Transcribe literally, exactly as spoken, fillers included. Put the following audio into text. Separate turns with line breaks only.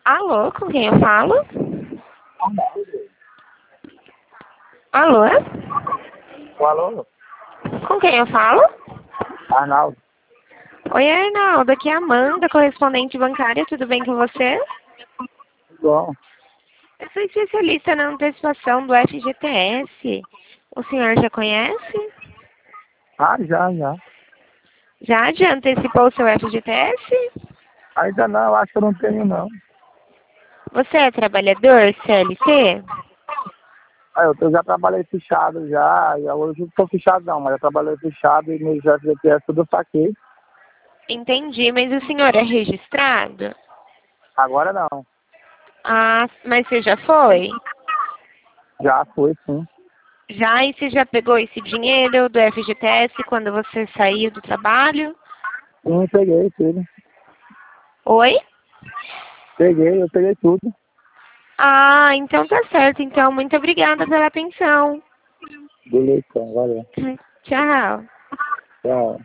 Alô, com quem eu falo? Alô?
Alô?
Com quem eu falo?
Arnaldo.
Oi, Arnaldo, aqui é a Amanda, correspondente bancária, tudo bem com você?
Bom.
Eu sou especialista na antecipação do F G T S. O senhor já conhece?
Ah, já, já.
Já, já antecipou o seu F G T S?
Ainda não, acho que eu não tenho não.
Você é trabalhador, C L T?
Ah, eu, eu já trabalhei fichado já, e hoje eu não tô fichado não, mas eu trabalhei fichado e meus F G T S tudo eu saquei.
Entendi, mas o senhor é registrado?
Agora não.
Ah, mas você já foi?
Já foi, sim.
Já, e você já pegou esse dinheiro do F G T S quando você saiu do trabalho?
Sim, peguei tudo.
Oi?
Peguei, eu peguei tudo.
Ah, então tá certo. Então, muito obrigada pela atenção.
Beleza, então, valeu.
Tchau.
Tchau.